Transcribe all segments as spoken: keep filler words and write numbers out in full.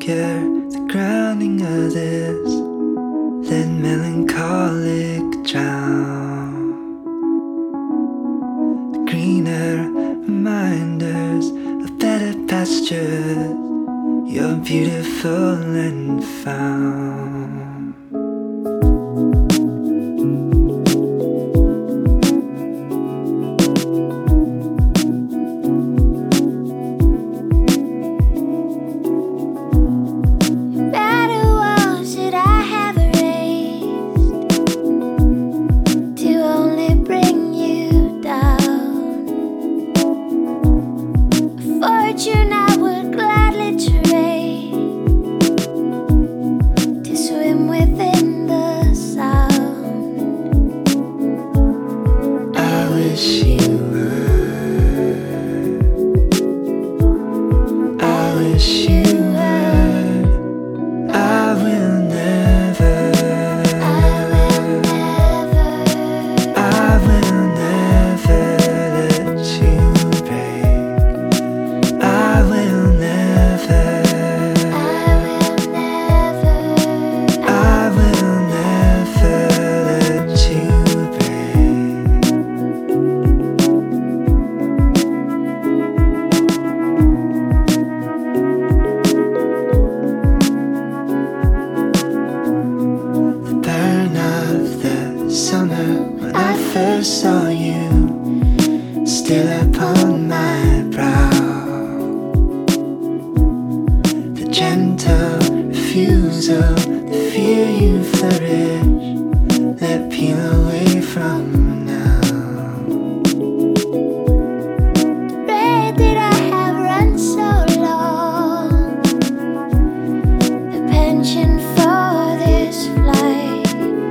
anchor, the grounding of this, then melancholic drown. The greener reminders of better pastures, you're beautiful and found. Fortune I would gladly trade to swim within the sound. I wish you would. I wish you would. I will never. I will never. I will never let you break. I will never. I will never. I will never let you break. The burn of the summer when I first saw you, still upon my brow. The gentle refusal to fear you flourish, let peel away from now. Red did I have run so long, the pension for this flight,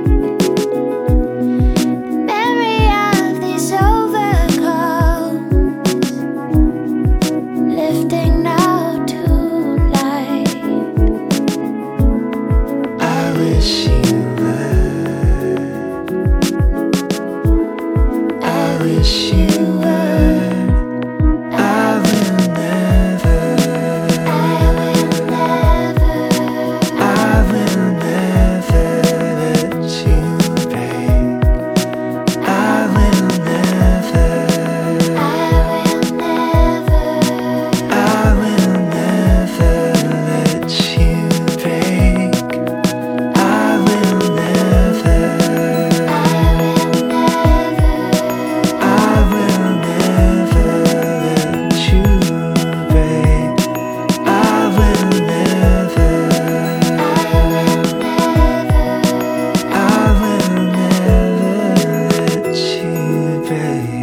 the memory of these overcomes, lifting now to light. I wish you would. I wish you would. I will never. I will never. I will never let you break. I will never. I will never. I will never let you break. I will never. I will never let you break. I will never. I will never let you break.